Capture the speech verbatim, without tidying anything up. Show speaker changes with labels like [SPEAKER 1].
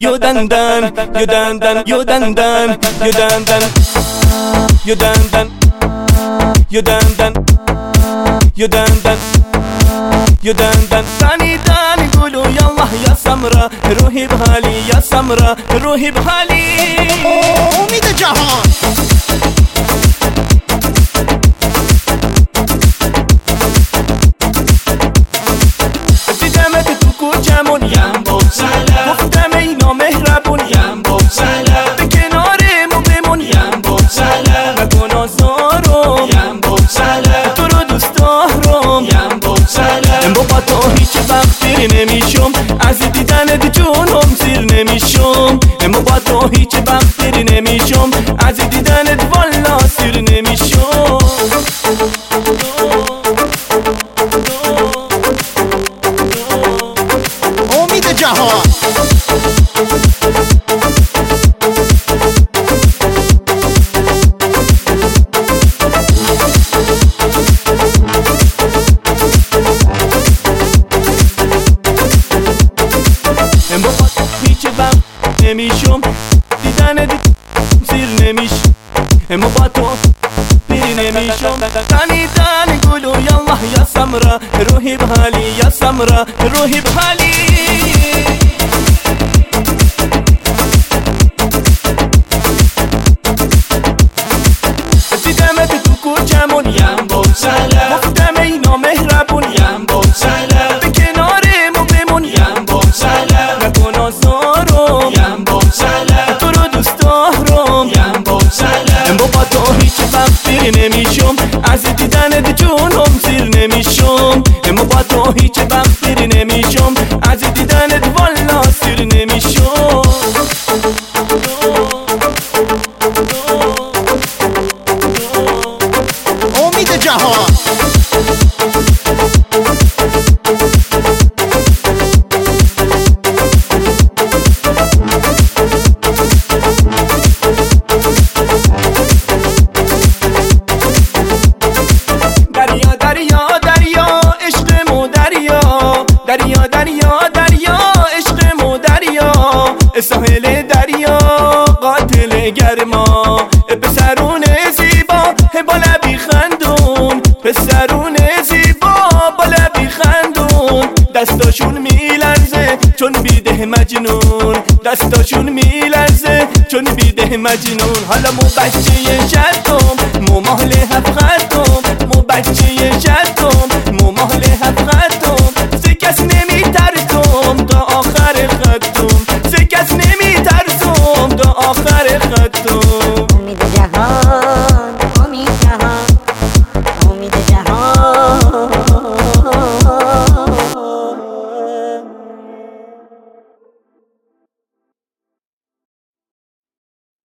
[SPEAKER 1] you done done, you done done, you done done, you done done, you done done, you done done, you done done, you done done. ثاني ثاني قولوا يلا يا سمرة روحي بحالي يا سمرة روحي بحالي.
[SPEAKER 2] امید جهان
[SPEAKER 1] دیدمت تو کوچمون یم بگذلا، گفتم ای نامهربون یم بگذلا، به کنارمون بمون یم بگذلا، نکن آزارم یم بگذلا، تو رو دوست دارم یم بگذلا. بابا تو هیچ وقت دیر نمیشم، از دیدنت جونم سیر نمیشم. بابا تو هیچ وقت دیر نمیشم، از دیدنت والا سیر نمیشم.
[SPEAKER 2] امید جهان
[SPEAKER 1] بابا هیچ وقت نمیشم، دیدنت سیر نمیشم. بابا تو پیر نمیشم. تانی تانی قولوا يلا يا سمرة روحي بحالي يا سمرة روحي بحالي. دیدمت تو کوچمون یم بگذلا، گفتم ای نامهربون یم بگذلا، به کنارمون بمون یم بگذلا، نکن آزارم یم بگذلا، تو رو دوست دارم یم بگذلا. بابا تو هیچ وقت دیر نمیشم، از دیدنت جونم سیر نمیشم. بابا تو هیچ وقت دیر نمیشم، از دیدنت والا سیر نمیشم.
[SPEAKER 2] امید جهان
[SPEAKER 1] دریا دریا دریا عشقمو دریا، دریا دریا دریا عشقمو دریا، ساحل دریا قاتل گرما، پسرون زیبا با لبی خندون، پسرون زیبا با لبی خندون، دستاشون میلرزه چون بیده مجنون، دستاشون میلرزه چون بیده مجنون. حالا مو بچه شدم مو مهل هفقدم، مو بچه شدم مو مهل هفقدم، ز کس نمیترسم تا آخر خطم، ز کس نمیترسم تا آخر خطم.
[SPEAKER 3] امید جهان، امید جهان، امید جهان.